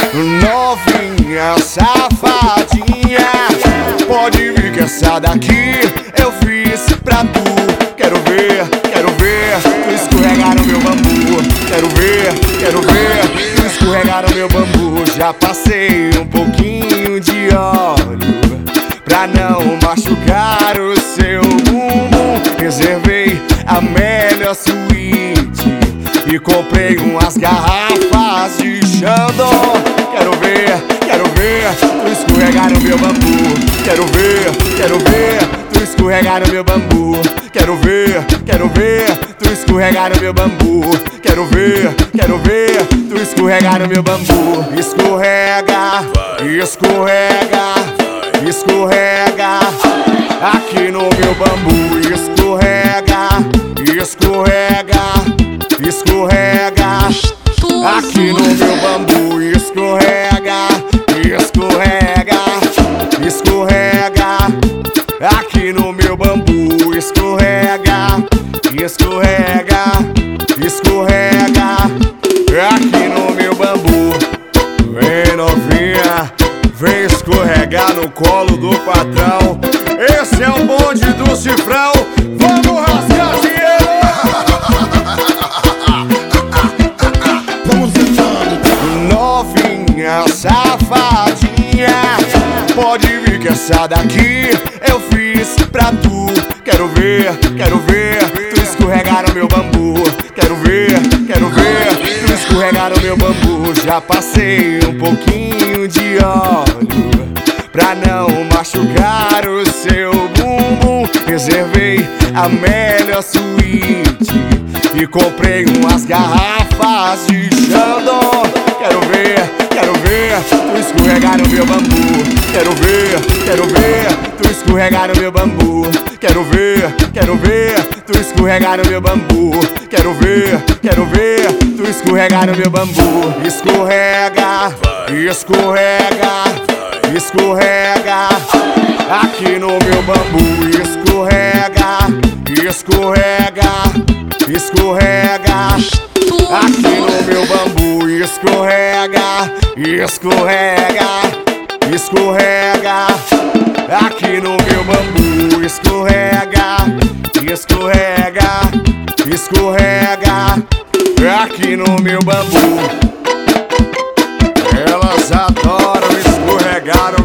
Novinha, safadinha, pode vir que essa daqui eu fiz pra tu. Quero ver tu escorregar no meu bambu. Quero ver tu escorregar no meu bambu. Já passei um pouquinho de óleo pra não machucar o seu bumbum. Reservei a melhor suíte e comprei umas garrafas de Chandon. Quero ver tu escorregar no meu bambu. Quero ver tu escorregar no meu bambu. Quero ver tu escorregar no meu bambu. Quero ver tu escorregar no meu bambu. Escorrega, escorrega aqui no meu bambu. Escorrega aqui no meu bambu. Escorrega aqui no meu bambu. Escorrega aqui no meu bambu. Vem novinha, vem escorregar no colo do patrão. Esse é o bonde do Cifrão. Vamos rasgar dinheiro. Vamos sentando. Novinha, safadinha, pode vir que essa daqui eu fiz pra tu. Quero ver tu escorregar no meu bambu. Quero ver tu escorregar no meu bambu. Já passei um pouquinho de óleo pra não machucar o seu bumbum. Reservei a melhor suíte e comprei umas garrafas de Chandon. Quero ver tu escorregar no meu bambu. Quero ver tu escorregar no meu bambu. Quero ver tu escorregar no meu bambu. Quero ver tu escorregar no meu bambu. Escorrega aqui no meu bambu. Escorrega aqui no meu bambu. Escorrega aqui no meu bambu. Escorrega aqui no meu bambu. Elas adoram escorregar